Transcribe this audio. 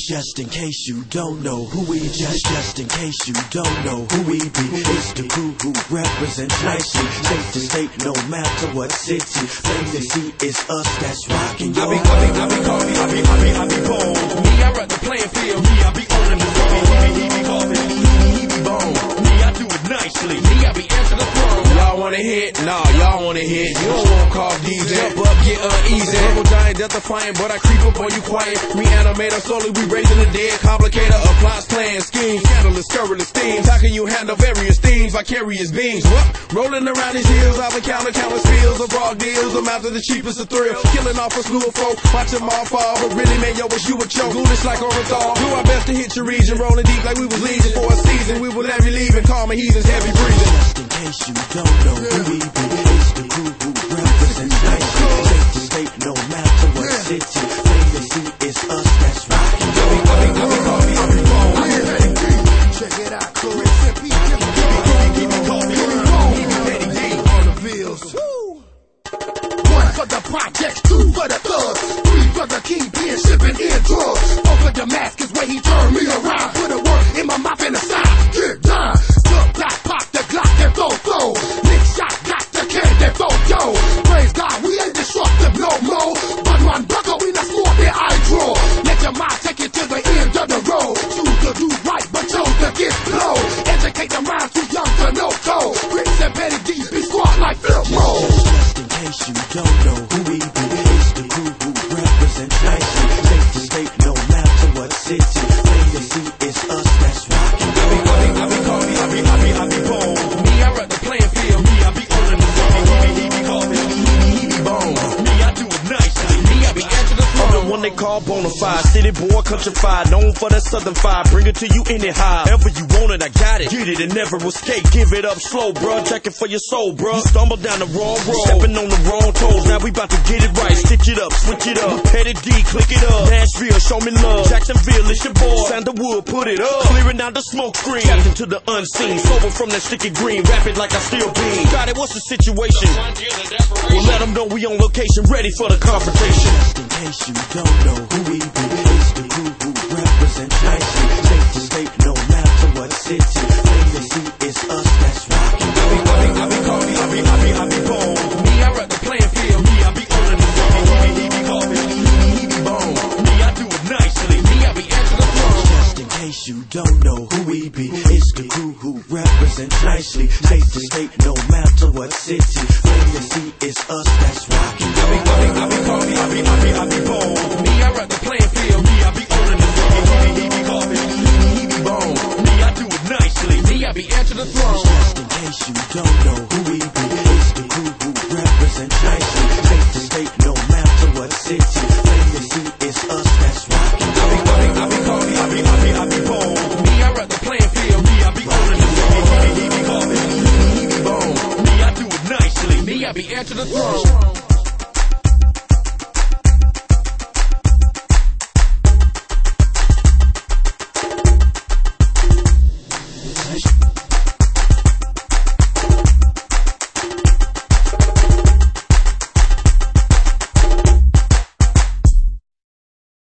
Just in case you don't know who we just in case you don't know who we be. It's the crew who represents nicely. State to state, no matter what city. Plain to see, it's us that's rocking your I be bold. Me, I run the playing field. Me, I be owning the road. He be coughing, he be bone. Me, I do it nicely. Me, I be answering the throne. Y'all wanna hit? Nah, y'all wanna hit. You don't want call DJ. Jump up, get uneasy. Purple giant, death defying, but I creep up on you quiet. Me animator, slowly we raising the dead. Complicator, plots, plans, schemes, scandalous, scurrilous themes. How can you handle various themes, vicarious beings? What? Rolling around these hills, I've encountered countless fields of raw deals. I'm after the cheapest of thrill, killing off a slew of folk. Watch them all fall, but really, man, yo, wish you would choke. Ghoulish like Orenthal. Do our best to hit your region, rolling deep like we was legion for a season. We will never leave and calm and heathens heavy breathing. Just in case you don't know who we be, it's the crew who represents nicely. State to state, no matter what city. Plain to see, it's us that's rocking. Check it out, crew. On the bills. One for the projects, two for the thugs, three for the kingpin shipping in drugs. Four for Damascus where he turned me around. Put a word in my mouth and the side. Get down. Jump, black, pop the Glock and flow. Nick shot, got the can that yo. Praise God, we ain't destructive no more. But one buckle in the score that I draw. Let your mind take you to the end of the road. Choose to do right, but chose to get slow. Educate the mind too young to know code. Bricks and Betty D, be squad like Phil Moe. Just in case you don't know who we be, it's the crew who represents nicely. State to state, no matter what city. Plain to see, it's us that's rocking. I be bold. Me, I run the playing field. Me, I be owning the road. He be coughing, he be bone. Me, I do it nicely. Me, I be answering the phone. I'm the one they call bonafide, city boy, countrified, known for that southern fire. Bring it to you anyhow. Ever you want it, I got it. Get it and never escape. Give it up slow, bruh. Check it for your soul, bruh. You stumble down the wrong road, stepping on the wrong toes. Now we about to get it right. Stitch it up, switch it up. Petty D, click it up. Nashville, show me love. Jacksonville, it's your boy. Sandalwood, put it up. Clearing out the smoke screen. Tapped into the unseen. Sober from that sticky green. Rapid like I still be. Got it, what's the situation? Well, let them know we on location, ready for the confrontation. Just in case you don't know who we be, it's the crew who represents nicely. State to state, no matter what city. Plain to see, it's us that's rocking. I be bold. Me, I run the playing field. Me, I be owning the road. He be coughing, he be bone. Me, I do it nicely. Me, I be answering the phone. Just in case you don't know who we be, it's the crew who represents nicely. State to state, no matter what city. Plain to see, it's us that's rocking. I be bold. Me, I run the playing field. Me, I be owning the road. He be coughing, he be bone. Me, I do it nicely. Me, I be answering the throne. Just in case you don't know who we be, it's the crew who represents nicely. State to state, no matter what city. Plain to see, it's us that's rocking. I be bold. Me, I run the playing field. Me, I be owning the road. He be coughing, he be bone. Me, I do it nicely. Me, I be answering the throne.